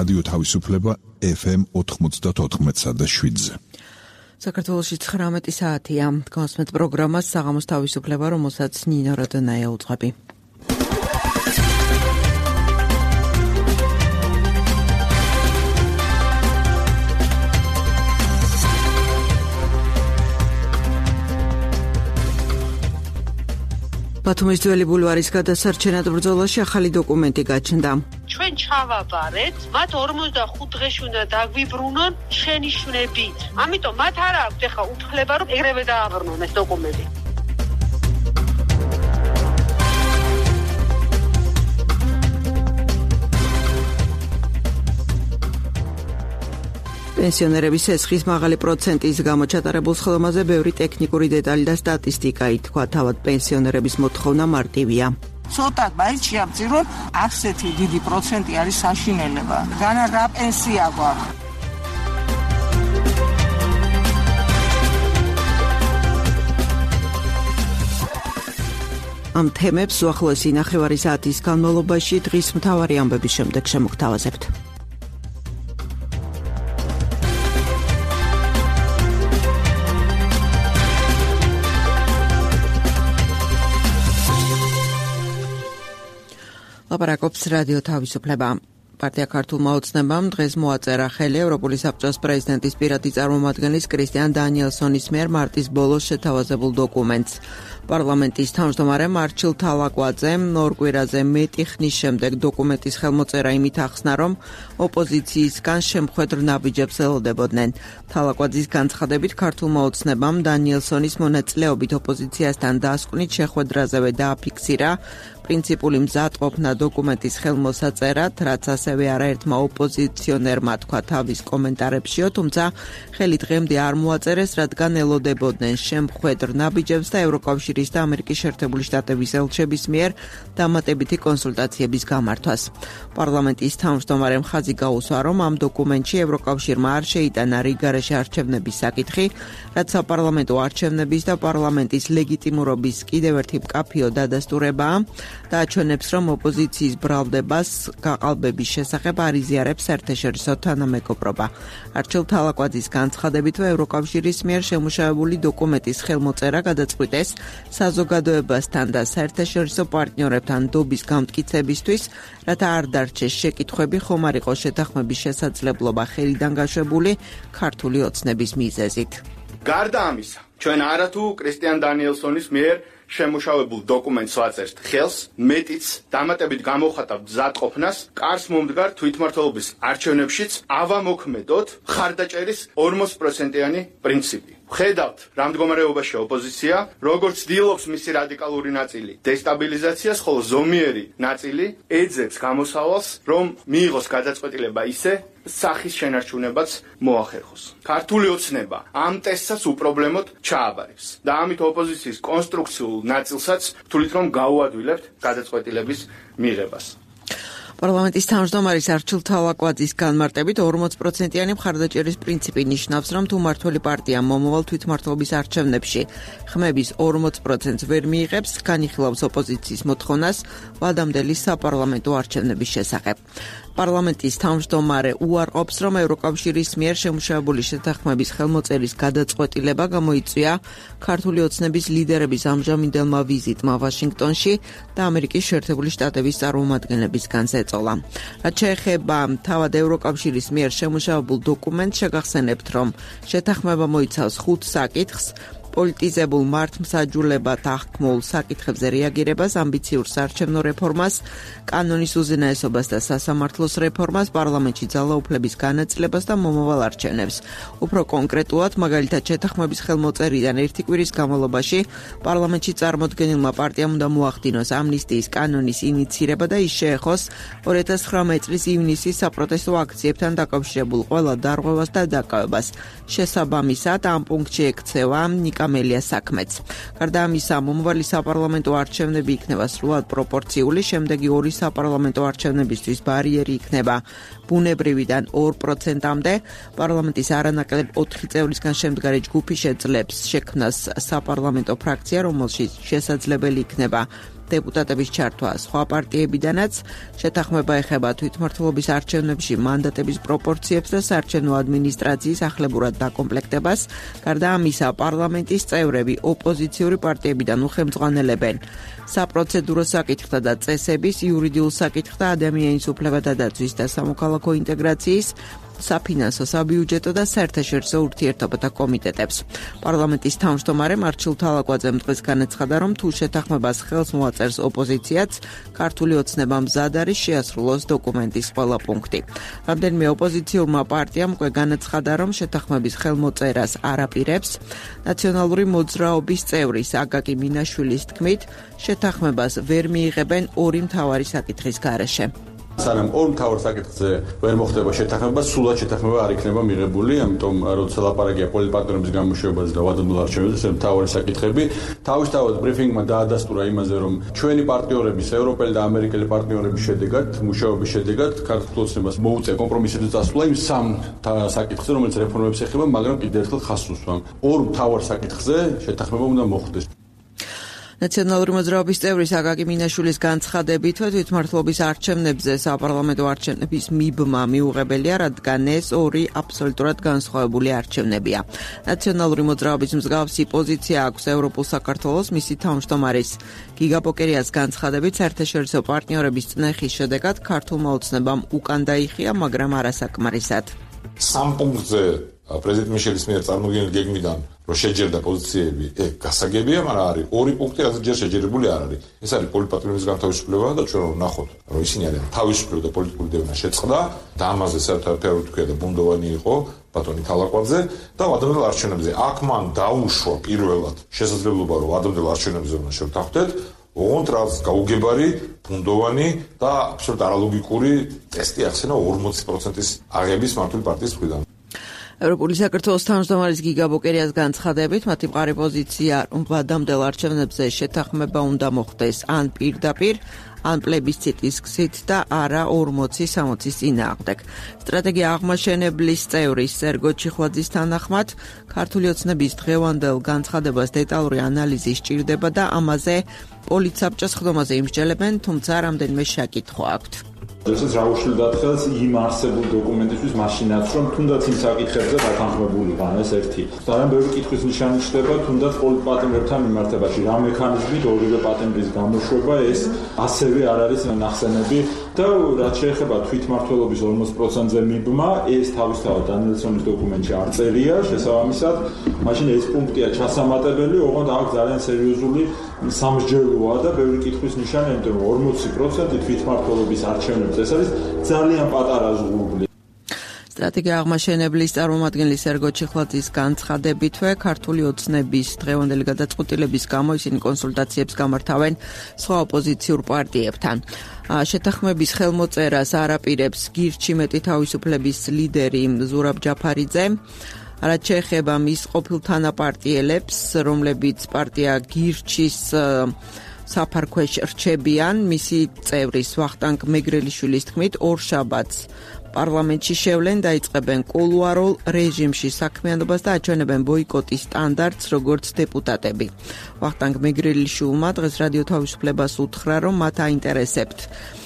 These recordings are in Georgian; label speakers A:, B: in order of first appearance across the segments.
A: რადიო თავისუფლება FM 94.7-ზე.
B: საქართველოში 19 საათია. გასმეთ პროგრამას საღამოს თავისუფლება, რომელსაც ნინო როდონაია უძღვები. ბათუმის ძველი ბულვარის გადასარჩენად ბრძოლაში ახალი დოკუმენტი გაჩნდა.
C: ჩვენ ჩავაბარეთ, მათ 45 დღეში უნდა დაგვიბრუნონ შენიშვნებით. ამიტომ მათ არ აქვთ ახლა უფლება, რომ ეგრევე დააბრუნონ ეს დოკუმენტი.
B: პენსიონერების სესხის მაღალი პროცენტის გამო ჩატარებულ სხდომაზე ბევრი ტექნიკური დეტალი და სტატისტიკა ითქვა, თავად პენსიონერების მოთხოვნა მარტივია.
D: ცოტა მაინც შეამცირონ, ასეთი დიდი პროცენტი არის საშინელება. განა რა პენსია გვაქვს?
B: ამ თემებს უახლოესი ნახევარი საათის განმავლობაში დღის მთავარი ამბების შემდეგ შემოგთავაზებთ. ლაპარაკობს რადიო თავისუფლება. პარტია ქართულმა ოცნებამ დღეს მოაწერა ხელი ევროპული საბჭოს პრეზიდენტის პირადი წარმომადგენლის კრისტიან დანიელსონის მიერ მარტის ბოლოს შეთავაზებულ დოკუმენტს. პარლამენტის თავმჯდომარე მარჩილ თალაკვაძემ ორ კვირაზე მეტი ხნის შემდეგ დოკუმენტის ხელმოწერა იმით ახსნა, რომ ოპოზიციისგან შემხვედრ ნაბიჯებს ელოდებოდნენ. თალაკვაძის განცხადებით ქართულმა ოცნებამ დანიელსონის მონაწილეობით ოპოზიციასთან დასკვნით შეხვედრაზევე დააფიქსირა პრინციპული მზადყოფნა დოკუმენტის ხელმოსაწერად, რაც ასევე არაერთმა ოპოზიციონერმა თქვა თავის კომენტარებშიო, თუმცა ხელი დღემდე არ მოაწერეს, რადგან ელოდებოდნენ შემხვედრ ნაბიჯებს და ევროკავშირის და ამერიკის შეერთებული შტატების ელჩების მიერ დამატებითი კონსულტაციების გამართვას. პარლამენტის თავმჯდომარემ ხაზი გაუსვა, რომ ამ დოკუმენტში ევროკავშირმა არ შეიტანა რიგარეშე არჩევნების საკითხი, რაც საპარლამენტო არჩევნების და პარლამენტის ლეგიტიმურობის კიდევ ერთი მკაფიო დადასტურებაა და აჩვენებს, რომ ოპოზიციის ბრალდებას გაყალბების შესახებ არ იზიარებს საერთაშორისო თანამეგობრობა. არჩილ თალაკვაძის განცხადებითვე ევროკავშირის მიერ შემუშავებული დოკუმენტის ხელმოწერა გადაწყვიტეს საზოგადოებასთან და საერთაშორისო პარტნიორებთან დობის გამტკიცებისთვის, რათა არ დარჩეს შეკითხვები, ხომ არ იყო შეთანხმების შესაძლებლობა ხელიდან გაშვებული ქართული ოცნების მიზეზით.
E: გარდა ამისა, ჩვენ არათუ კრისტიან დანიელსონის მიერ შემუშავებულ დოკუმენტს ვაწერთ ხელს, მეტიც დამატებით გამოვხატავთ მზადყოფნას, კარს მომდგარ თვითმმართველობის არჩევნებშიც ავამოქმედოთ ხარდაჭერის 40%-იანი პრინციპი. ხედავთ, რა მდგომარეობაშია ოპოზიცია, როგორც ცდილობს მისი რადიკალური ნაწილი დესტაბილიზაციას, ხოლო ზომიერი ნაწილი ეძებს გამოსავალს, რომ მიიღოს გადაწყვეტილება ისე, სახის შენარჩუნებაც მოახერხოს. ქართული ოცნება ამ ტესტსაც უპრობლემოდ ჩააბარებს და ამით ოპოზიციის კონსტრუქციულ ნაწილსაც თulit რომ გაუადვილებთ გადაწყვეტილების მიღებას.
B: პარლამენტის თავმჯდომარის არჩილ თალაკვაძის განმარტებით 40%-იანი მხარდაჭერის პრინციპი ნიშნავს, რომ თუ მმართველი პარტია მომავალ თვითმმართველობის არჩევნებში ხმების 40%-ს ვერ მიიღებს, განიხილავს ოპოზიციის მოთხოვნას ვადამდელი საპარლამენტო არჩევნების შესახებ. პარლამენტის თავმჯდომარე უარყოფს, რომ ევროკავშირის მიერ შემუშავებული შეთანხმების ხელმოწერის გადაწყვეტილება გამოიწვია ქართული ოცნების ლიდერების ამჟამინდელმა ვიზიტმა ვაშინგტონში და ამერიკის შეერთებული შტატების წარმომადგენლებისგან ზეწოლა. რაც შეეხება თავად ევროკავშირის მიერ შემუშავებულ დოკუმენტს, შეგახსენებთ, რომ შეთანხმება მოიცავს 5 საკითხს: პოლიტიზებულ მართლმსაჯულებად აღქმულ საკითხებზე რეაგირებას, ამბიციურ საარჩევნო რეფორმას, კანონის უზენაესობას და სასამართლოს რეფორმას, პარლამენტში ძალაუფლების განაწილებას და მომავალ არჩევნებს. უფრო კონკრეტულად, მაგალითად, შეთანხმების ხელმოწერიდან ერთი კვირის განმავლობაში პარლამენტში წარმოდგენილმა პარტიამ უნდა მოახდინოს ამნისტიის კანონის ინიცირება და ის შეეხოს 2019 წლის ივნისის საპროტესტო აქციებთან დაკავშირებულ ყველა დარღვევას და დაკავებას. შესაბამისად, ამ პუნქტში ექცევა კამელია საქმეც. გარდა ამისა, მომავალი საპარლამენტო არჩევნები იქნება სრულად პროპორციული, შემდეგი ორი საპარლამენტო არჩევნებისთვის ბარიერი იქნება ბუნებრივიდან 2%-მდე. პარლამენტის არანაკლებ 4 წევრისგან შემდგარი ჯგუფი შეძლებს შექმნას საპარლამენტო ფრაქცია, რომელშიც შესაძლებელი იქნება დეპუტატების ჩართვა სხვა პარტიებიდანაც შეთანხმება ეხება თვითმმართველობის არჩევნებში მანდატების პროპორციებს და საარჩევნო ადმინისტრაციის ახლებურად დაკომპლექტებას. გარდა ამისა, პარლამენტის წევრები ოპოზიციური პარტიებიდან უხელმძღვანელებენ საპროცედურო საკითხთა და წესების, იურიდიულ საკითხთა, ადამიანის უფლებათა დაცვის და სამოქალაქო ინტეგრაციის, საფინანსო, საბიუჯეტო და საერთაშორისო ურთიერთობათა კომიტეტებს. პარლამენტის თავმჯდომარე მარჩილ თალაკვაძემ დღეს განაცხადა, რომ თუ შეთანხმებას ხელს მოაწერს ოპოზიციაც, ქართული ოცნება მზად არის შეასრულოს დოკუმენტის ყველა პუნქტი. რამდენიმე ოპოზიციურმა პარტიამ უკვე განაცხადა, რომ შეთანხმების ხელმოწერას არ აპირებს. ნაციონალური მოძრაობის წევრი აკაკი მინაშვილის თქმით, შეთანხმებას ვერ მიიღებენ ორი მთავარი საკითხის გარეშე.
F: სანამ ორ მთავარ საკითხზე ვერ მოხდება შეთანხმება, სულად შეთანხმება არ იქნება მიღებული, ამიტომ როცა ლაპარაკია პოლიტპარტნიორების გამოშვებაზე და ვადმობილ არჩევნებზე, ეს მთავარი საკითხები. თავისთავად ბრიფინგმა დაადასტურა იმაზე, რომ ჩვენი პარტნიორების, ევროპელი და ამერიკელი პარტნიორების შედეგად, მუშაობის შედეგად, ქართულ ოცნებას მოუწია კომპრომისებზე წასვლა იმ სამ საკითხზე, რომელიც რეფორმებს ეხება, მაგრამ კიდევ ერთხელ ხაზს უსვამ. ორ მთავარ საკითხზე შეთანხმება უნდა მოხდეს.
B: ნაციონალური მოძრაობის წევრი აკაკი მინაშვილის განცხადებით, თვითმმართველობის არჩევნებზე საპარლამენტო არჩევნების მიბმა მიუღებელია, რადგან ეს ორი აბსოლუტურად განსხვავებული არჩევნებია. ნაციონალური მოძრაობის მსგავსი პოზიცია აქვს ევროპულ საქართველოს, მისი თავმჯდომარის გიგა პოკერიას განცხადებით, საერთაშორისო პარტნიორების წნეხის შედეგად ქართულმა ოცნებამ უკან დაიხია, მაგრამ არასაკმარისად.
G: სამ პუნქტზე პრეზიდენტ მიშელის მიერ წარმოგიდგენილი გეგმიდან რომ შეჯერდა პოზიციები, გასაგებია, მაგრამ არის ორი პუნქტი, რაც ჯერ შეჯერებული არ არის. ეს არის პოლიტპარტნიორების განთავისუფლება და ჩვენ ვნახოთ, რომ ისინი არიან თავისუფლება და პოლიტიკური დევნა შეწყდა და ამაზე საერთოდ თქვია და ბუნდოვანი იყო ბატონი თალაკვაძე და ადამიანურ არჩევნებზე. აქ მან დაუშვა პირველად შესაძლებლობა, რომ ადამიანურ არჩევნებზე უნდა შევთანხმდეთ, ოღონდ რაც გაუგებარი, ბუნდოვანი და აბსოლუტურად არალოგიკური ტესტი ახსენა 40%-ის აღების მართული პარტიის მხრიდან.
B: ევროპული საქართველოს თავმჯდომარის გიგა პოკერიას განცხადებით, მათი მყარი პოზიცია, რომ ვადამდელ არჩევნებზე შეთანხმება უნდა მოხდეს ან პირდაპირ, ან პლებისციტის გზით და არა 40-60-ის წინააღმდეგ. სტრატეგია აღმაშენებლის წევრი სერგო ჩიხვაძის თანახმად, ქართული ოცნების დღევანდელ განცხადებას დეტალური ანალიზი სჭირდება და ამაზე პოლიტსაბჭოს ხდომაზე იმსჯელებენ, თუმცა რამდენიმე შეკითხვა აქვთ.
H: This რაუშლი დათხელს იმ არსებულ დოკუმენტისთვის მაშინაც, რომ თუნდაც იმ საკითხებზე დათანხმებული ვარ, ეს ერთი. ძალიან ბევრი კითხვის ნიშანი ჩნდება, თუნდაც პოლიტპარტნიორებთან მიმართებაში, რა მექანიზმით ორივე პატიმრის გამოშვება, ეს ასევე არ არის ნახსენები და რაც შეეხება თვითმმართველობის 40%-ზე მიბმა, ეს თავისთავად დანიელსონის დოკუმენტში არ წერია, შესაბამისად, მაშინ ეს პუნქტია ჩასამატებელი, ოღონდ აქ ძალიან სერიოზული სამსჯელოა და ბევრი კითხვის ნიშანი, იმიტომ რომ 40% თვითმმართველობის არჩევნებს ეს არის ძალიან პატარა ზღურბლი.
B: სტრატეგია აღმაშენებლის წარმომადგენელი სერგო ჩიხვაძის განცხადებითვე, ქართული ოცნების დღევანდელი გადაწყვეტილების გამო ისინი კონსულტაციებს გამართავენ სხვა ოპოზიციურ პარტიებთან. შეთანხმების ხელმოწერას არ აპირებს გირჩი მეტი თავისუფლების ლიდერი ზურაბ ჯაფარიძე. რაც შეეხება მის ყოფილ თანაპარტიელებს, რომლებიც პარტია გირჩის საფარქვეშ რჩებიან, მისი წევრის ვახტანგ მეგრელიშვილის თქმით, ორშაბათს პარლამენტში შევლენ, დაიწყებენ კულუარულ რეჟიმში საქმიანობას და აჩვენებენ ბოიკოტის სტანდარტს, როგორც დეპუტატები. ვახტანგ მეგრელიშვილმა დღეს რადიო თავისუფლებას უთხრა, რომ მათ აინტერესებთ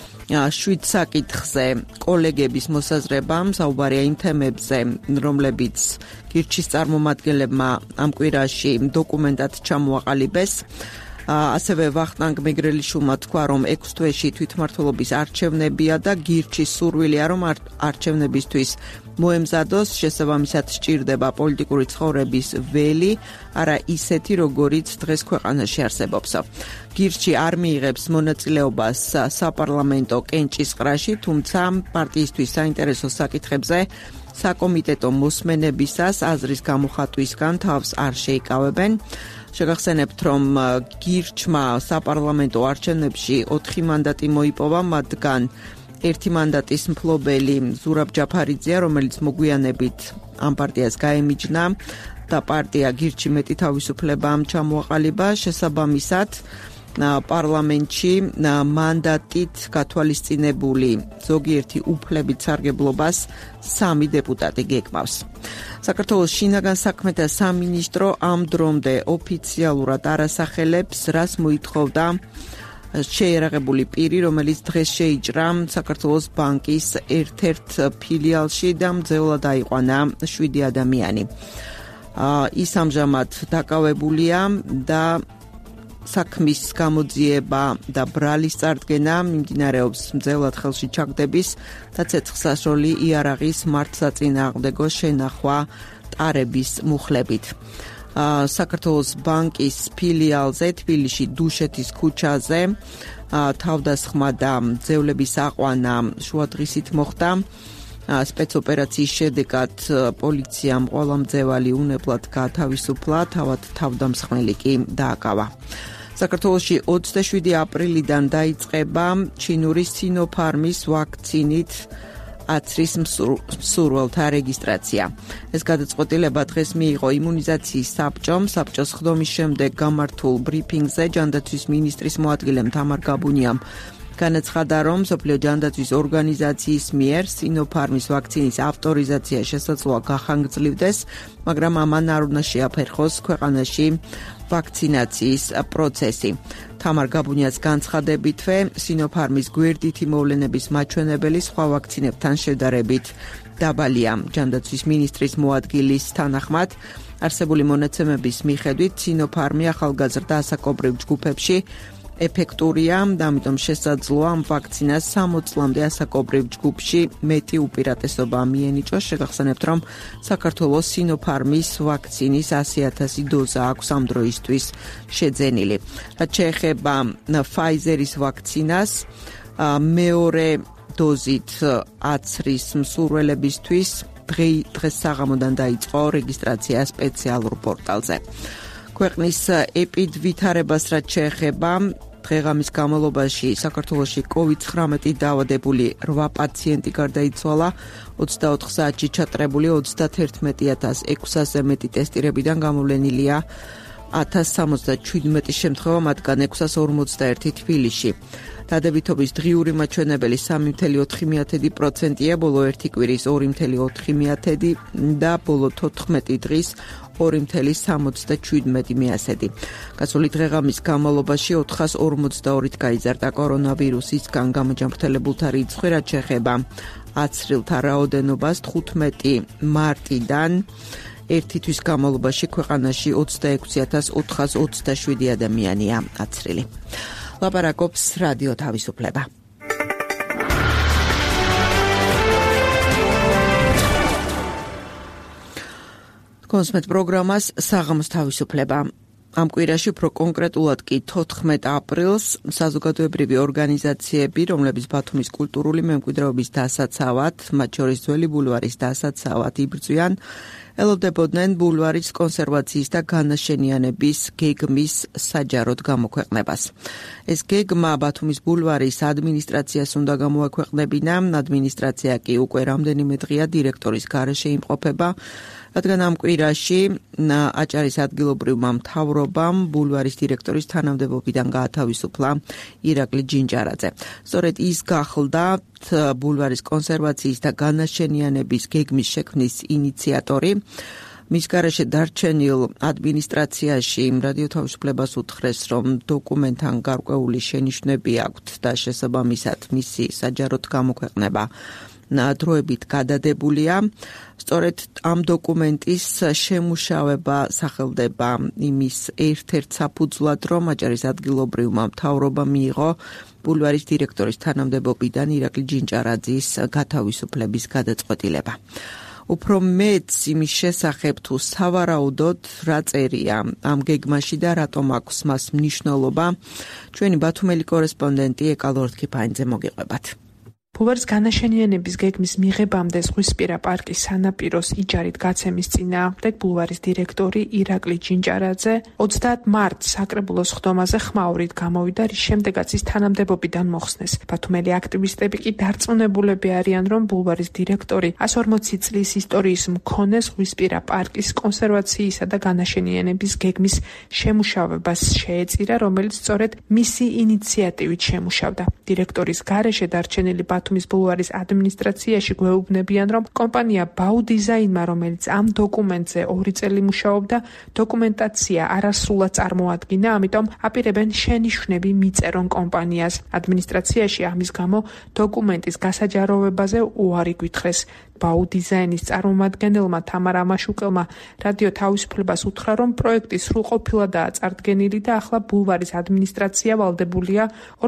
B: 7 საკითხზე კოლეგების მოსაზრებამ, საუბარია იმ თემებზე, რომლებიც გირჩის წარმომადგენლებმა ამ კვირაში დოკუმენტად ჩამოაყალიბეს. ასევე ვახტანგ მეგრელიშვილმა თქვა, რომ 6 თვეში თვითმმართველობის არჩევნებია და გირჩის სურვილია, რომ არჩევნებისთვის მოემზადოს, შესაბამისად სჭირდება პოლიტიკური ცხოვრების ველი, არა ისეთი, როგორიც დღეს ქვეყანაში არსებობს. გირჩი არ მიიღებს მონაწილეობას საპარლამენტო კენჭისყრაში, თუმცა პარტიისთვის საინტერესო საკითხებზე საკომიტეტო მოსმენებისას აზრის გამოხატვისგან თავს არ შეიკავებენ. შეგახსენებთ, რომ გირჩმა საპარლამენტო არჩევნებში 4 მანდატი მოიპოვა, მათგან 1 მანდატის მფლობელი ზურაბ ჯაფარიძეა, რომელიც მოგვიანებით ამ პარტიას გაემიჯნა და პარტია გირჩი მეტი თავისუფლებამ ჩამოაყალიბა. შესაბამისად, პარლამენტში მანდატით გათვალისწინებული ზოგიერთი უფლებით სარგებლობას 3 დეპუტატი გეკმავს. საქართველოს შინაგან საქმეთა სამინისტრო ამ დრომდე ოფიციალურად არ ასახელებს, რას მოითხოვდა შეიარაღებული პირი, რომელიც დღეს შეიჭრა საქართველოს ბანკის ერთ-ერთ ფილიალში და მძევლად აიყვანა 7 ადამიანი. ის ამჟამად დაკავებულია და საქმის გამოძიება და ბრალის წარდგენა მიმდინარეობს მძევლად ხელში ჩაგდების და ცეცხლსასროლი იარაღის მართლსაწინააღმდეგო შენახვა ტარების მუხლებით. საქართველოს ბანკის ფილიალზე თბილისში დუშეთის ქუჩაზე თავდასხმა და მძევლების აყვანა შუადღისით მოხდა. სპეცოპერაციის შედეგად პოლიციამ ყველა მძევალი უნებლად გაათავისუფლა, თავად თავდამსხმელი კი დააკავა. საქართველოში 27 აპრილიდან დაიწყება ჩინური სინოფარმის ვაქცინით აცრის მსურველთა რეგისტრაცია. ეს გადაწყვეტილება დღეს მიიღო იმუნიზაციის საბჭომ. საბჭოს ხდომის შემდეგ გამართულ ბრიფინგზე ჯანდაცვის მინისტრის მოადგილემ თამარ გაბუნიამ განაცხადა, რომ მსოფლიო ჯანდაცვის ორგანიზაციის მიერ სინოფარმის ვაქცინის ავტორიზაცია შესაძლოა გახანგრძლივდეს, მაგრამ ამან არ უნდა შეაფერხოს ქვეყანაში ვაქცინაციის პროცესი. თამარ გაბუნიას განცხადებითვე სინოფარმის გვერდითი მოვლენების მაჩვენებელი სხვა ვაქცინებთან შედარებით დაბალია. ჯანდაცვის მინისტრის მოადგილის თანახმად, არსებული მონაცემების მიხედვით სინოფარმი ახალგაზრდა ასაკობრივ ჯგუფებში ეფექტურია და ამიტომ შესაძლოა ამ ვაქცინას 60 წლამდე ასაკობრივ ჯგუფში მეტი უპირატესობა მიენიჭოს. შეგახსენებთ, რომ საქართველოს სინოფარმის ვაქცინის 100,000 დოზა აქვს ამ დროისთვის შეძენილი. რაც შეეხება Pfizer-ის ვაქცინას, მეორე დოზით აცრის მსურველებისთვის დღეს საღამოდან დაიწყო რეგისტრაცია სპეციალურ პორტალზე. ქვეყნის ეპიდვითარებას რაც შეეხება, დღეღამის განმავლობაში საქართველოში COVID-19 დაავადებული 8 პაციენტი გარდაიცვალა, 24 საათში ჩატარებული 31,600-ზე მეტი ტესტირებიდან გამოვლენილია 1077 შემთხვევა, მათგან 641 თბილისში. დადებითობის დღიური მაჩვენებელი 3,4%-ია, ბოლო ერთი კვირის 2,4% და ბოლო 14 დღის 2,77%. გასული დღეღამის განმავლობაში 442-ით გაიზარდა კორონავირუსისგან გამოჯანმრთელებულთა რიცხვი, რაც შეეხება აცრილთა რაოდენობას 15 მარტიდან ერთი თვის განმავლობაში ქვეყანაში 26,427 ადამიანია აცრილი. ლაპარაკობს რადიო თავისუფლება. კონსმეთ პროგრამას საღამოს თავისუფლება. ამ კვირაში უფრო კონკრეტულად კი 14 აპრილს საზოგადოებრივი ორგანიზაციები, რომლებიც ბათუმის კულტურული მემკვიდრეობის დასაცავად, მათ შორის ძველი ბულვარის დასაცავად იბრძვიან, ელოდებოდნენ ბულვარის კონსერვაციის და განაშენიანების გეგმის საჯაროდ გამოქვეყნებას. ეს გეგმა ბათუმის ბულვარის ადმინისტრაციას უნდა გამოაქვეყნებინა, ადმინისტრაცია კი უკვე რამდენიმე დღეა დირექტორის გარეშე იმყოფება, რადგან ამ კვირაში აჭარის ადგილობრივმა მთავრობამ ბულვარის დირექტორის თანამდებობიდან გაათავისუფლა ირაკლი ჯინჯარაძე. სწორედ ის გახლდა ბულვარის კონსერვაციის და განაშენიანების გეგმის შექმნის ინიციატორი. მის გარეშე დარჩენილ ადმინისტრაციაში რადიო თავისუფლებას უთხრეს, რომ დოკუმენტთან გარკვეული შენიშვნები აქვთ და შესაბამისად მისი საჯაროდ გამოქვეყნება დროებით გადადებულია. სწორედ ამ დოკუმენტის შემუშავება სახელდება იმის ერთ-ერთ საფუძვლად, რომ აჭარის ადგილობრივმა მთავრობამ მიიღო ბულვარის დირექტორის თანამდებობიდან ირაკლი ჯინჯარაძის გათავისუფლების გადაწყვეტილება. უფრო მეც იმის შესახებ, თუ სავარაუდოდ რა წერია ამ გეგმაში და რატომ აქვს მას მნიშვნელობა, ჩვენი ბათუმელი კორესპონდენტი ეკა ლორთქიფანიძე მოგიყვებათ.
I: ბულვარის განაშენიანების გეგმის მიღებამდე ზღვისპირა პარკის სანაპიროს იჯარით გაცემის წინააღმდეგ ბულვარის დირექტორი ირაკლი ჯინჯარაძე 30 მარტს საკრებულოს ხდომაზე ხმაურით გამოვიდა, რის შემდეგაც ის თანამდებობიდან მოხსნეს. ბათუმელი აქტივისტები კი დარწმუნებულები არიან, რომ ბულვარის დირექტორი 140 წლის ისტორიის მქონე ზღვისპირა პარკის კონსერვაციისა და განაშენიანების გეგმის შემუშავებას შეეწირა, რომელიც სწორედ მისი ინიციატივით შემუშავდა. დირექტორის გარეშე დარჩენილი ბათუმის ბულვარის ადმინისტრაციაში გვეუბნებიან, რომ კომპანია ბაუდიზაინმა, რომელიც ამ დოკუმენტზე 2 წელი მუშაობდა, დოკუმენტაცია არასრულად წარმოადგინა, ამიტომ აპირებენ შენიშვნები მიწერონ კომპანიას. ადმინისტრაციაში ამის გამო დოკუმენტის გასაჯაროვებაზე უარი გვითხრეს. ბაუდიზაინის წარმომადგენელმა თამარ ამაშუკელმა რადიო თავისუფლებას უთხრა, რომ პროექტი სრულყოფილადაა წარდგენილი და ახლა ბულვარის ადმინისტრაცია ვალდებულია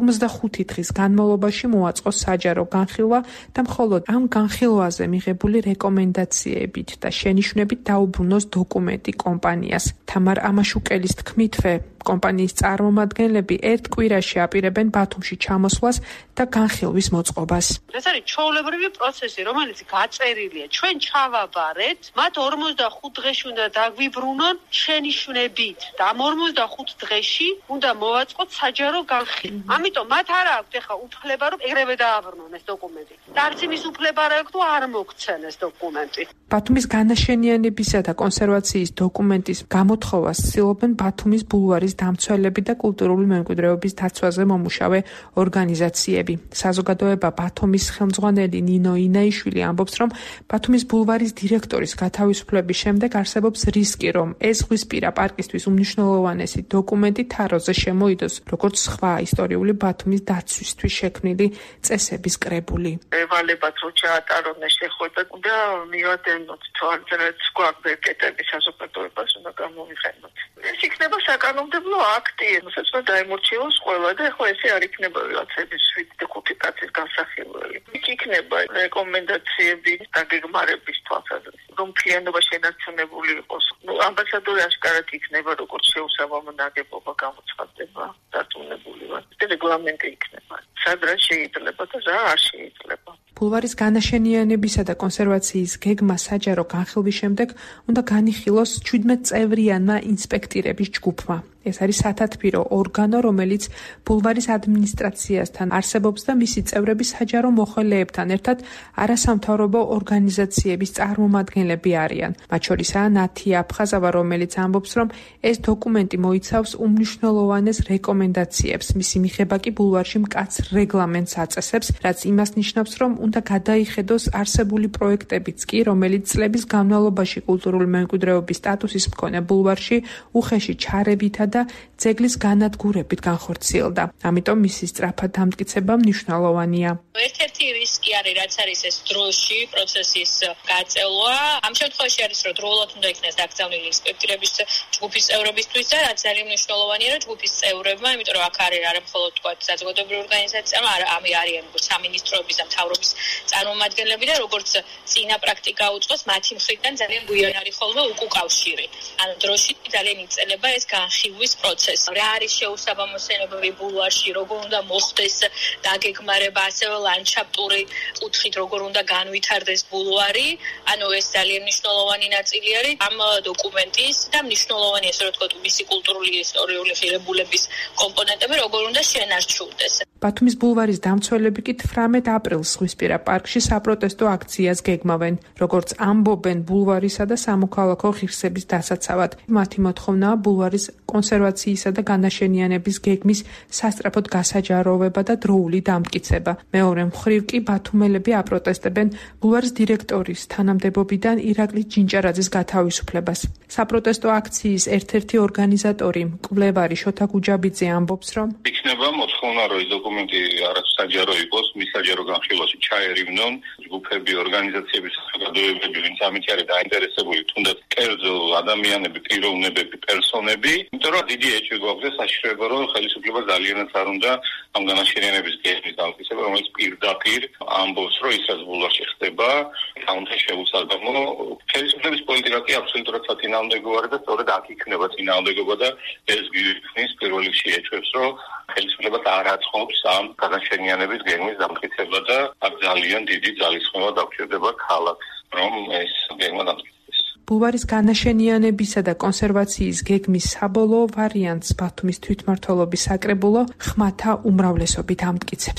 I: 45 დღის განმავლობაში მოაწყოს საჯარო განხილვა და მხოლოდ ამ განხილვაზე მიღებული რეკომენდაციებით და შენიშვნებით დაუბრუნოს დოკუმენტი კომპანიას. თამარ ამაშუკელის თქმითვე, კომპანიის წარმომადგენლები 1 კვირაში აპირებენ ბათუმში ჩამოსვლას და განხილვის მოწყობას.
C: ეს არის ჩვეულებრივი პროცესი, რომელიც გაწერილია. ჩვენ ჩავაბარეთ, მათ 45 დღეში უნდა დაგვიბრუნონ შენიშვნებით და ამ 45 დღეში უნდა მოვაწყოთ საჯარო განხილვა. ამიტომ მათ არ აქვთ ეხა უფლება, რომ ეგრევე დააბრუნონ ეს დოკუმენტი. და არც იმის უფლება არ აქვთ, რომ არ მოგცენ ეს დოკუმენტი.
I: ბათუმის განაშენიანებისა და კონსერვაციის დოკუმენტის გამოთხოვას ცდილობენ ბათუმის ბულვარის დამცველები და კულტურული მემკვიდრეობის დაცვაზე მომუშავე ორგანიზაციები. საზოგადოება ბათუმის ხელმძღვანელი ნინო ინაიშვილი ამბობს, რომ ბათუმის ბულვარის დირექტორის გათავისუფლების შემდეგ არსებობს რისკი, რომ ეს ზღვისპირა პარკისთვის უმნიშვნელოვანესი დოკუმენტი თაროზე შემოიდოს, როგორც სხვა ისტორიული ბათუმის დაცვისთვის შექმნილი წესების კრებული.
D: ევალებათ რო ჩაატარონ ეს შეხვედრა და მივადენოთ თვალწინაც გვაქვს კეტები საზოგადოებას უნდა გამოვიყენოთ. ეს იქნება საკანონმდებლო აქტი, რომელსაც უნდა დაემორჩილოს ყველა და ხო ესე არ იქნება ვიღაცების 7-5 კაცის განსახილველი. იქ იქნება რეკომენდაციები დაგეგმარების თვალსაზრისით, რომ მთლიანობა შენარჩუნებული იყოს. ამბასადორი აშკარად იქნება, როგორც შეუსაბამო ნაგებობა გამოცხადდება დარწმუნებული ვარ. რეგლამენტი იქნება. სად რა შეიძლება და რა არ შეიძლება.
I: ბულვარის განაშენიანებისა და კონსერვაციის გეგმა საჯარო განხილვის შემდეგ უნდა განიხილოს 17 წევრიანმა ინსპექტირების ჯგუფმა. ეს არის სათათბირო ორგანო, რომელიც ბულვარის ადმინისტრაციასთან არსებობს და მისი წევრები საჯარო მოხელეებთან ერთად არასამთავრობო ორგანიზაციების წარმომადგენლები არიან. მათ შორისაა ნათია აფხაზავა, რომელიც ამბობს, რომ ეს დოკუმენტი მოიცავს უმნიშვნელოვანეს რეკომენდაციებს. მისი მიღება კი ბულვარში მკაცრ რეგლამენტს აწესებს, რაც იმას ნიშნავს, რომ უნდა გადაიხედოს არსებული პროექტებიც კი, რომელიც წლების განმავლობაში კულტურული მემკვიდრეობის სტატუსის მქონე ბულვარში უხეში ჩარევითა და ძეგლის განადგურებით განხორციელდა. ამიტომ მისი სწრაფად დამტკიცება მნიშვნელოვანია.
J: ერთ-ერთი რისკი არის, რაც არის ეს დროში პროცესის გაწელვა. ამ შემთხვევაში არის, რომ დროულად უნდა იქნეს დაკრძალული ინსპექტორების ჯგუფის წევრებისთვის და რაც ძალიან მნიშვნელოვანია, რომ ჯგუფის წევრებმა, იმიტომ რომ აქ არის არა მხოლოდ თქვათ საზოგადოებრივი ორგანიზაციებმა, არამედ სამინისტროების და მთავრობის წარმომადგენლები და როგორც წინა პრაქტიკა უწყოს, მათი მხრიდან ძალიან გვიან არის ხოლმე უკავშირი. ანუ დროში ძალიან იწელება ეს განხილვის პროცესი. რა არის შეუსაბამოსობები ბულვარში, როგორ უნდა მოხდეს დაგეგმარება, ასევე ლანდშაფტური კუთხით როგორ უნდა განვითარდეს ბულვარი. ანუ ეს ძალიან მნიშვნელოვანი ნაწილი არის ამ დოკუმენტის და მნიშვნელოვანი ესე რომ ვთქვათ მისი კულტურული ისტორიული ღირებულების კომპონენტები როგორ უნდა შენარჩუნდეს.
I: ბათუმის ბულვარის დამცველები კი 18 აპრილს ზღვისპირა პარკში საპროტესტო აქციას გეგმავენ, როგორც ამბობენ ბულვარისა და სამოქალაქო ღირსების დასაცავად. მათი მოთხოვნაა ბულვარის კონსერვაციისა და განაშენიანების გეგმის სასწრაფოდ გასაჯაროვება და დროული დამტკიცება. მეორე მხრივ კი ბათუმელები აპროტესტებენ ბულვარის დირექტორის თანამდებობიდან ირაკლი ჯინჭარაძის გათავისუფლებას. საპროტესტო აქციის ერთ-ერთი ორგანიზატორი მკვლევარი შოთა გუჯაბიძე ამბობს, რომ
K: იქნება მოთხოვნა, რომ ეს დოკუმენტი არც საჯარო იყოს, მის საჯარო განხილვაში ჩაერივნონ ჯგუფები, ორგანიზაციები, საზოგადოებები, ვინც ამით არის დაინტერესებული, თუნდაც კერძო ადამიანები, პიროვნებები, პერსონები, იმიტომ რომ დიდი ეჭვი გვაქვს საშიშროება, რომ ხელისუფლება ძალიანაც არ უნდა ამ განაშენიანების გეგმის დამტკიცება, რომელიც პირდაპირ ამბობს, რომ ისაც ბულვარში ხდება, თუნდაც შეუსაბამო. ხელისუფლების პოლიტიკა კი აბსოლუტურად საწინააღმდეგოა და სწორედ აქ იქნება წინააღმდეგობა და ეს გვიხსნის პირველ რიგში ეჭვებს, რომ ხელისუფლება არ აწყობს ამ განაშენიანების გეგმის დამტკიცება და აქ ძალიან დიდი ძალისხმევა დაგვჭირდება ქალაქს, რომ ეს გეგმა დამტკიცდეს.
I: ბულვარის განაშენიანებისა და კონსერვაციის გეგმის საბოლოო ვარიანტს ბათუმის თვითმმართველობის საკრებულო ხმათა უმრავლესობით ამტკიცებს.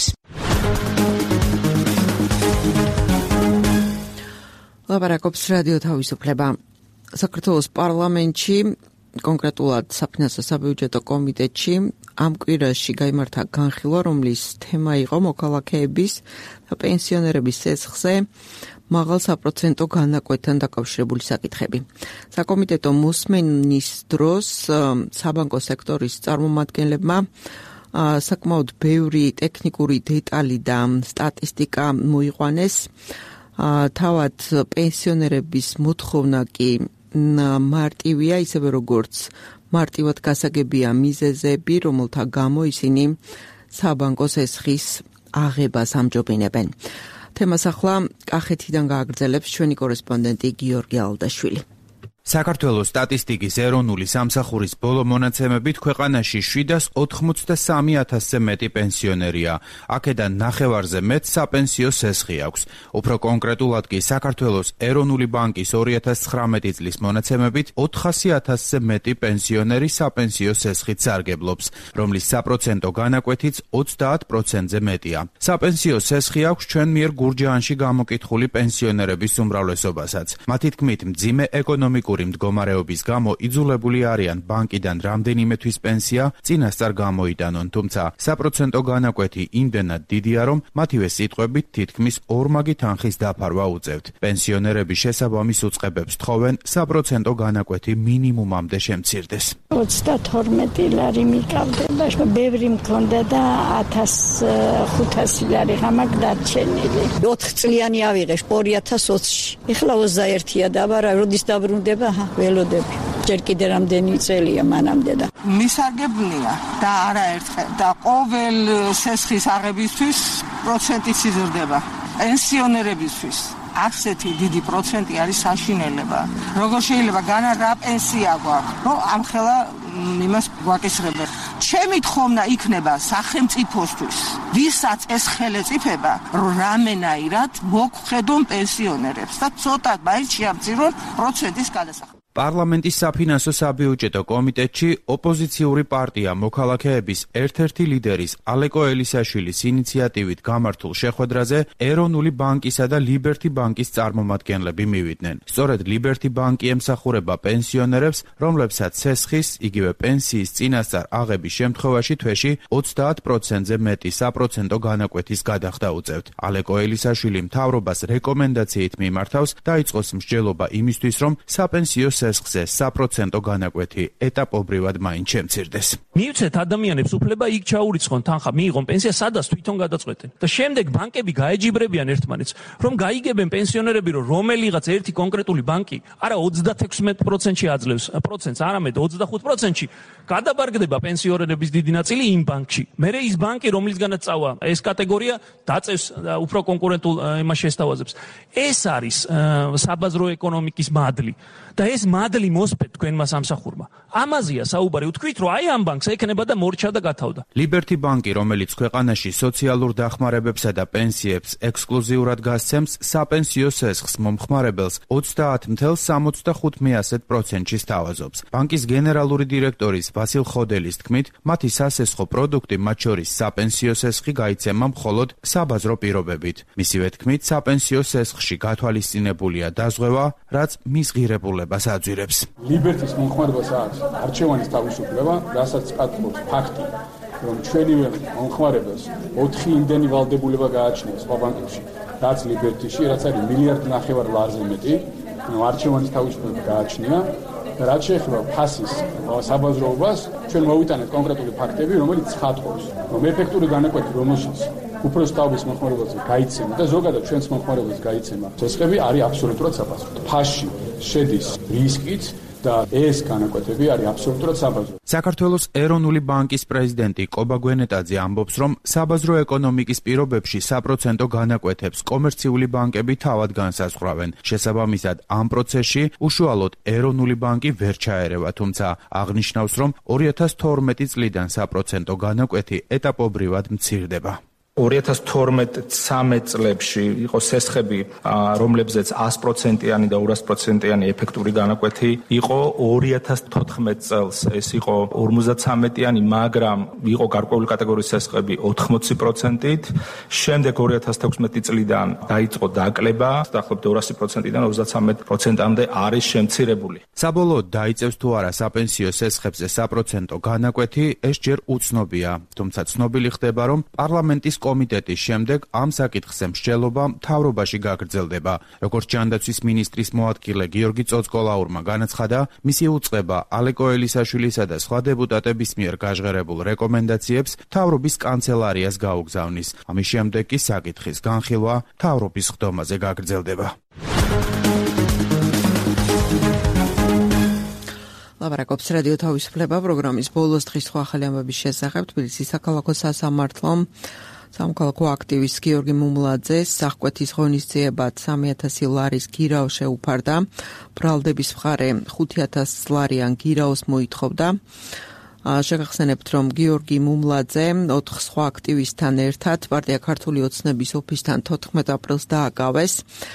B: ლაპარაკობს რადიო თავისუფლება. საქართველოს პარლამენტში კონკრეტულად საფინანსო საბიუჯეტო კომიტეტში ამ კვირაში გაიმართა განხილვა, რომლის თემა იყო მოქალაქეების და პენსიონერების ცეცხლზე მაღალ საპროცენტო განაკვეთთან დაკავშირებული საკითხები. საკომიტეტო მოსმენის დროს საბანკო სექტორის წარმომადგენლებმა საკმაოდ ბევრი ტექნიკური დეტალი და სტატისტიკა მოიყვანეს. თავად პენსიონერების მოთხოვნა კი მარტივია, ისევე როგორც მარტივად გასაგებია მიზეზები, რომელთა გამო ისინი საბანკო სესხის აღებას ამჯობინებენ. თემას ახლა კახეთიდან გააგრძელებს ჩვენი კორესპონდენტი გიორგი ალდაშვილი.
L: საქართველოს სტატისტიკის ეროვნული სამსახურის ბოლო მონაცემებით ქვეყანაში 783,000-ზე მეტი პენსიონერია. აქედან ნახევარზე მეტ საპენსიო სესხი აქვს. უფრო კონკრეტულად კი საქართველოს ეროვნული ბანკის 2019 წლის მონაცემებით 400,000-ზე მეტი პენსიონერი საპენსიო სესხით სარგებლობს, რომლის საპროცენტო განაკვეთიც 30%-ზე მეტია. საპენსიო სესხი აქვს ჩვენ მიერ გურჯაანში გამოკითხული პენსიონერების უმრავლესობასაც. მათი თქმით, მძიმე ეკონომიკური მდგომარეობის გამო იძულებული არიან ბანკიდან რამდენიმე თვის პენსია წინასწარ გამოიტანონ, თუმცა საპროცენტო განაკვეთი იმდენად დიდია, რომ მათივე სიტყვებით თითქმის ორმაგი თანხის დაფარვა უწევთ. პენსიონერები შესაბამის უწყებებს თხოვენ საპროცენტო განაკვეთი მინიმუმამდე შემცირდეს.
M: 32 ლარი მიკავდება, ბევრი მქონდა და 1500 ლარი ღამაკ დარჩენილი. 4 წლიანი ავიღე 2020-ში. ეხლა 21-ია და აბარა როდის დაბრუნდება ველოდები. ჯერ კიდე რამდენი წელია მანამდე და
N: მისარგებლია და არაერთხელ და ყოველ სესხის აღებისთვის პროცენტიც იზრდება. პენსიონერებისთვის ასეთი დიდი პროცენტი არის საშინელება. როგორ შეიძლება განა რა პენსია გვაქვს? ამხელა იმას გვაკისრებენ. ჩემი თხოვნა იქნება სახელმწიფოსთვის, ვისაც ეს ხელეწიფება რამენაირად მოგხედონ პენსიონერებს და ცოტა მაინც შეამცირონ პროცენტის გადასახადი.
L: პარლამენტის საფინანსო საბიუჯეტო კომიტეტში ოპოზიციური პარტია მოქალაქეების ერთ-ერთი ლიდერის ალეკო ელისაშვილის ინიციატივით გამართულ შეხვედრაზე ეროვნული ბანკისა და ლიბერტი ბანკის წარმომადგენლები მივიდნენ. სწორედ ლიბერტი ბანკი ემსახურება პენსიონერებს, რომლებსაც სესხის, იგივე პენსიის წინასწარ აღების შემთხვევაში თვეში 30%-ზე მეტი საპროცენტო განაკვეთის გადახდა უწევთ. ალეკო ელისაშვილი მთავრობას რეკომენდაციით მიმართავს დაიწყოს მსჯელობა იმისთვის, რომ საპენსიო სესხზე საპროცენტო განაკვეთი ეტაპობრივად მაინც შემცირდეს.
O: მივცეთ ადამიანებს უფლება იქ ჩაურიცხონ თანხა, მიიღონ პენსია, სადაც თვითონ გადაწყვეტენ. და შემდეგ ბანკები გაეჯიბრებიან ერთმანეთს, რომ გაიგებენ პენსიონერები, რომ რომელიღაც ერთი კონკრეტული ბანკი არა 36%-ში აძლევს პროცენტს, არამედ 25%-ში გადაბარგდება პენსიონერების დიდი ნაწილი იმ ბანკში. მერე ის ბანკი, რომლისგანაც წავა ეს კატეგორია, დაწევს უფრო კონკურენტულ იმას შესთავაზებს. ეს არის საბაზრო ეკონომიკის მადლი. და ეს მადლი მოსპეთ თქვენმა სამსახურმა. ამაზეა საუბარი, ვთქვით, რომ აი ამ ბანკს ექნება და მორჩა და გათავდა.
L: ლიბერტი ბანკი, რომელიც ქვეყანაში სოციალურ დახმარებებსა და პენსიებს ექსკლუზიურად გასცემს, საპენსიო სესხს მომხმარებელს 30.65%-ში სთავაზობს. ბანკის გენერალური დირექტორის ვასილ ხოდელის თქმით, მათი სასესხო პროდუქტი, მათ შორის საპენსიო სესხი გაიცემა მხოლოდ საბაზრო პირობებით. მისივე თქმით, საპენსიო სესხში გათვალისწინებულია დაზღვევა, რაც მისღირებულებას აძვირებს.
P: ლიბერტის მომხმარებელს აქვს არჩევანის თავისუფლება, რასაც პატყობს ფაქტი, რომ ჩვენივე მომხმარებელს 4 იმდენი ვალდებულება გააჩნია სხვა ბანკებში, რაც ლიბერტიში, რაც არის 1.5 მილიარდ ლარზე მეტი, არჩევანის თავისუფლება გააჩნია. რაც შეეხება ფასის საბაზროობას, ჩვენ მოვიტანეთ კონკრეტული ფაქტები, რომელიც ცხადყოფს, რომ ეფექტური განაკვეთი, რომელშიც უფროსთაობის მომხმარებელს გაიცემა და ზოგადად ჩვენს მომხმარებელს გაიცემა, სესხები არის აბსოლუტურად საბაზრო. ფასში შედის რისკიც და ეს განაკვეთები არის აბსოლუტურად საბაზრო.
L: საქართველოს ეროვნული ბანკის პრეზიდენტი კობა გვენეტაძე ამბობს, რომ საბაზრო ეკონომიკის პირობებში საპროცენტო განაკვეთებს კომერციული ბანკები თავად განსაზღვრავენ. შესაბამისად, ამ პროცესში უშუალოდ ეროვნული ბანკი ვერ ჩაერევა, თუმცა აღნიშნავს, რომ 2012 წლიდან საპროცენტო განაკვეთი ეტაპობრივად მცირდება.
Q: 2012-13 წლებში იყო სესხები, რომლებზეც 100%-იანი და 200%-იანი ეფექტური განაკვეთი იყო. 2014 წელს ეს იყო 53-იანი, მაგრამ იყო გარკვეული კატეგორიის სესხები 80%-ით. შემდეგ 2016 წლიდან დაიწყო დაკლება, დაახლოებით 200%-დან 33%-მდე არის შემცირებული.
L: საბოლოოდ დაიწევს თუ არა საპენსიო სესხებზე საპროცენტო განაკვეთი, ეს ჯერ უცნობია. თუმცა ცნობილი ხდება, რომ პარლამენტის კომიტეტის შემდეგ ამ საკითხზე მსჯელობა მთავრობაში გაგრძელდება. როგორც ჯანდაცვის მინისტრის მოადგილე გიორგი წოწკოლაურმა განაცხადა, მისი უწყება ალეკო ელისაშვილისა და სხვა დეპუტატების მიერ გაჟღერებულ რეკომენდაციებს მთავრობის კანცელარიას გაუგზავნის. ამის შემდეგ კი საკითხის განხილვა მთავრობის ხდომაზე გაგრძელდება.
B: ლაპარაკობს რადიო თავისუფლება პროგრამის ბოლოს დღის სხვა ახალი ამბების შესახებ. თბილისის საქალაქო სასამართლომ სამოქალაქო აქტივისტ გიორგი მუმლაძეს სახკვეთის ღონისძიებად 3000 ლარის გირაო შეუფარდა. ბრალდების მხარე 5000 ლარიან გირაოს მოითხოვდა. შეგახსენებთ, რომ გიორგი მუმლაძე 4 სხვა აქტივისტთან ერთად პარტია ქართული ოცნების ოფისთან 14 აპრილს დააკავეს.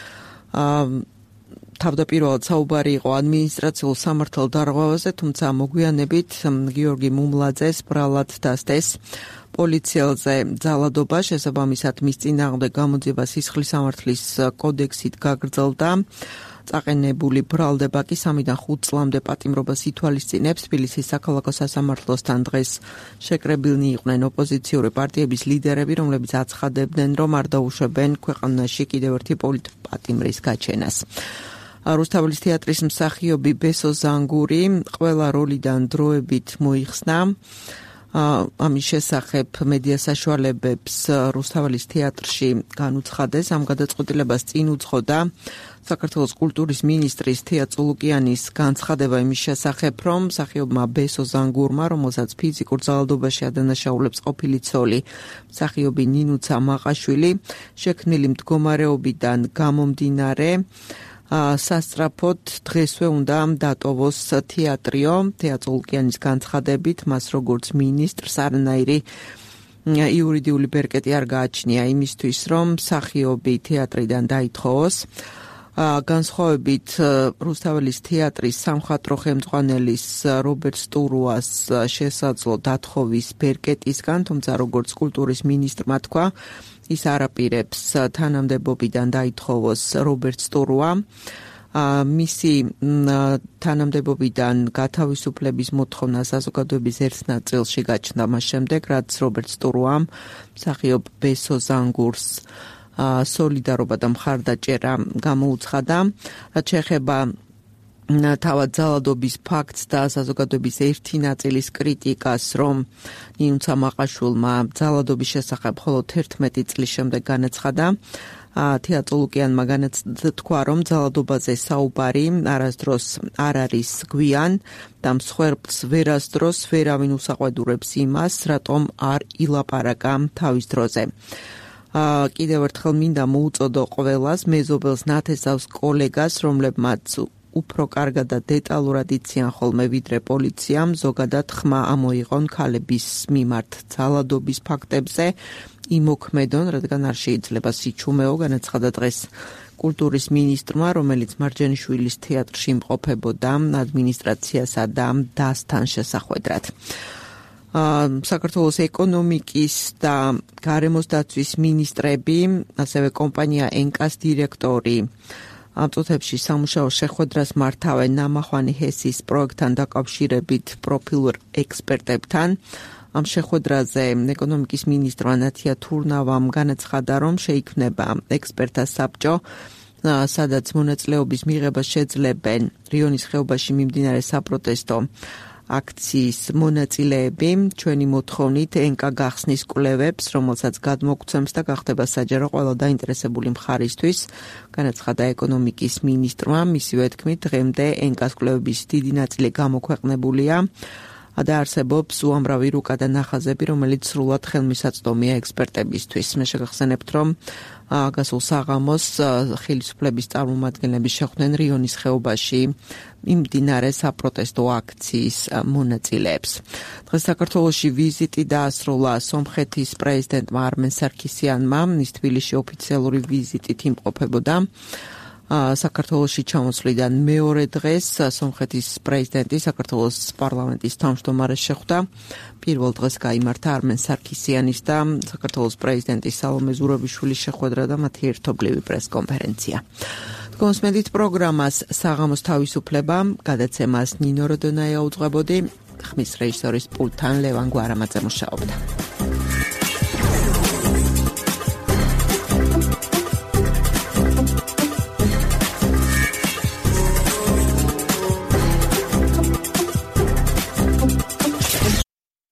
B: თავდაპირველად საუბარი იყო ადმინისტრაციულ სამართალ დარღვევაზე, თუმცა მოგვიანებით გიორგი მუმლაძეს ბრალად დასდეს პოლიციელზე ძალადობა, შესაბამისად მის წინააღმდეგ გამოძიება სისხლის სამართლის კოდექსით გაგრძელდა. წაყენებული ბრალდება კი 3-დან 5 წლამდე პატიმრობას ითვალისწინებს. თბილისის საქალაქო სასამართლოსთან დღეს შეკრებილნი იყვნენ ოპოზიციური პარტიების ლიდერები, რომლებიც აცხადებდნენ, რომ არ დაუშვებენ ქვეყანაში კიდევ ერთი პოლიტპატიმრის გაჩენას. რუსთაველის თეატრის მსახიობი ბესო ზანგური ყველა როლიდან დროებით მოიხსნა. ამის შესახებ მედია საშუალებებს რუსთაველის თეატრში განუცხადეს. ამ გადაწყვეტილებას წინ უძღოდა საქართველოს კულტურის მინისტრის თეა წულუკიანის განცხადება იმის შესახებ, რომ მსახიობმა ბესო ზანგურმა, რომელსაც ფიზიკურ ძალადობაში ადანაშაულებს ყოფილი ცოლი, მსახიობი ნინუცა მაყაშვილი, შექმნილი მდგომარეობიდან გამომდინარე სასწრაფოდ დღესვე უნდა დატოვოს თეატრიო. თეა წულუკიანის განცხადებით, მას როგორც მინისტრს არანაირი იურიდიული ბერკეტი არ გააჩნია იმისთვის, რომ მსახიობი თეატრიდან დაითხოვოს. განსხვავებით რუსთაველის თეატრის სამხატვრო ხელმძღვანელის რობერტ სტურუას შესაძლო დათხოვის ბერკეტისგან, თუმცა როგორც კულტურის მინისტრმა თქვა, ის არაპირებს თანამდებობიდან დაითხოვოს რობერტ სტურუა. მისი თანამდებობიდან გათავისუფლების მოთხოვნა საზოგადოების ერთ ნაწილში გაჩნდა მას შემდეგ, რაც რობერტ სტურუამ მსახიობ ბესო ზანგურს სოლიდარობა და მხარდაჭერა გამოუცხადა. რაც შეეხება თავად ძალადობის ფაქტს და საზოგადოების ერთი ნაწილის კრიტიკას, რომ ნინუცა მაყაშვილმა ძალადობის შესახებ მხოლოდ 11 წლის შემდეგ განაცხადა. თეა წულუკიანმა განაცხადა, რომ ძალადობაზე საუბარი არასდროს არ არის გვიან და მსხვერპლს ვერასდროს ვერავინ უსაყვედურებს იმას, რატომ არ ილაპარაკა თავის დროზე. კიდევ ერთხელ მინდა მოუწოდო ყველას, მეზობელს ნათესავს კოლეგას, რომლებმაც უფრო კარგად და დეტალურად იციან ხოლმე ვიდრე პოლიციამ, ზოგადად ხმა ამოიღონ ქალების მიმართ ძალადობის ფაქტებზე, იმოქმედონ, რადგან არ შეიძლება სიჩუმეო, განაცხადა დღეს კულტურის მინისტრმა, რომელიც მარჯანიშვილის თეატრში იმყოფებოდა ადმინისტრაციასა და დასთან შესახვედრად. საქართველოს ეკონომიკის და გარემოს დაცვის მინისტრები, ასევე კომპანია ენკას დირექტორი ამ წუთებში სამუშაო შეხვედრას მართავენ ნამახვანი ჰესის პროექტთან დაკავშირებით პროფილურ ექსპერტებთან. ამ შეხვედრაზე ეკონომიკის მინისტრმა ნათია თურნავამ განაცხადა, რომ შეიქმნება ექსპერტთა საბჭო, სადაც მონაწილეობის მიღებას შეძლებენ რიონის ხეობაში მიმდინარე საპროტესტო აქციის მონაწილეები. ჩვენი მოთხოვნით ენკა გახსნის კვლევებს, რომელსაც გადმოგცემს და გახდება საჯარო ყველა დაინტერესებული მხარისთვის, განაცხადა ეკონომიკის მინისტრმა. მისივე თქმით, დღემდე ენკას კვლევების დიდი ნაწილი გამოქვეყნებულია და არსებობს უამრავი რუკა და ნახაზები, რომელიც სრულად ხელმისაწვდომია ექსპერტებისთვის. მე შეგახსენებთ, რომ გასულ საღამოს ხელისუფლების წარმომადგენლები შეხვდნენ რიონის ხეობაში მიმდინარე საპროტესტო აქციის მონაწილეებს. დღეს საქართველოში ვიზიტი დაასრულა სომხეთის პრეზიდენტმა არმენ სარქისიანმა, ის თბილისში ოფიციალური ვიზიტით იმყოფებოდა. საქართველოში ჩამოსვლიდან მეორე დღეს სომხეთის პრეზიდენტი საქართველოს პარლამენტის თავმჯდომარეს შეხვდა. პირველ დღეს გაიმართა არმენ სარქისიანის და საქართველოს პრეზიდენტის სალომე ზურაბიშვილის შეხვედრა და მათი ერთობლივი პრესკონფერენცია. კონსმედით პროგრამას საღამოს თავისუფლება, გადაცემას ნინო როდონაია უძღვებოდი, ხმის რეჟისორის პულტთან ლევან გვარამაძე მუშაობდა.